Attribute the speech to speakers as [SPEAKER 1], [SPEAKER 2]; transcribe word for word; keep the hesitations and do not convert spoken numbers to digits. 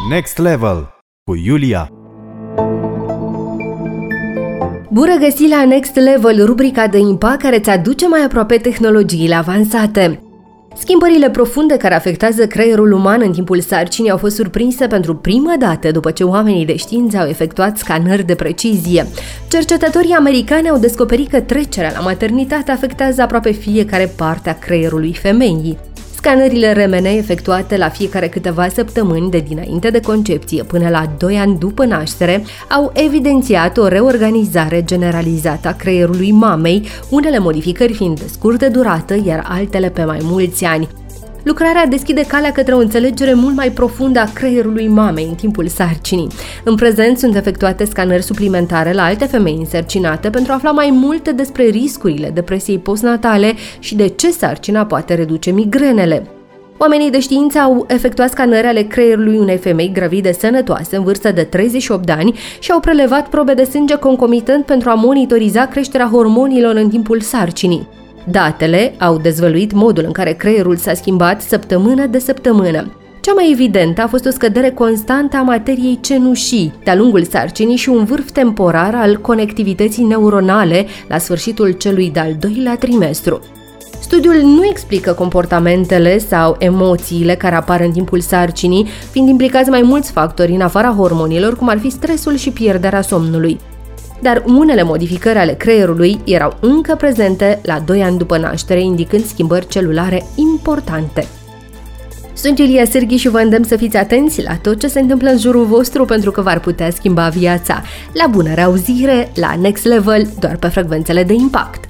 [SPEAKER 1] Next Level cu Iulia.
[SPEAKER 2] Bun regăsit la Next Level, rubrica de impact care îți aduce mai aproape tehnologiile avansate. Schimbările profunde care afectează creierul uman în timpul sarcinii au fost surprinse pentru prima dată după ce oamenii de știință au efectuat scanări de precizie. Cercetătorii americani au descoperit că trecerea la maternitate afectează aproape fiecare parte a creierului femeii. Scanările R M N efectuate la fiecare câteva săptămâni de dinainte de concepție până la doi ani după naștere au evidențiat o reorganizare generalizată a creierului mamei, unele modificări fiind de scurtă durată, iar altele pe mai mulți ani. Lucrarea deschide calea către o înțelegere mult mai profundă a creierului mamei în timpul sarcinii. În prezent sunt efectuate scanări suplimentare la alte femei însărcinate pentru a afla mai multe despre riscurile depresiei postnatale și de ce sarcina poate reduce migrenele. Oamenii de știință au efectuat scanări ale creierului unei femei gravide sănătoase în vârstă de treizeci și opt de ani și au prelevat probe de sânge concomitent pentru a monitoriza creșterea hormonilor în timpul sarcinii. Datele au dezvăluit modul în care creierul s-a schimbat săptămână de săptămână. Cea mai evidentă a fost o scădere constantă a materiei cenușii de-a lungul sarcinii și un vârf temporar al conectivității neuronale la sfârșitul celui de-al doilea trimestru. Studiul nu explică comportamentele sau emoțiile care apar în timpul sarcinii, fiind implicați mai mulți factori în afara hormonilor, cum ar fi stresul și pierderea somnului. Dar unele modificări ale creierului erau încă prezente la doi ani după naștere, indicând schimbări celulare importante. Sunt Iulia Sârghi și vă îndemn să fiți atenți la tot ce se întâmplă în jurul vostru pentru că v-ar putea schimba viața. La bună reauzire, la Next Level, doar pe frecvențele de impact!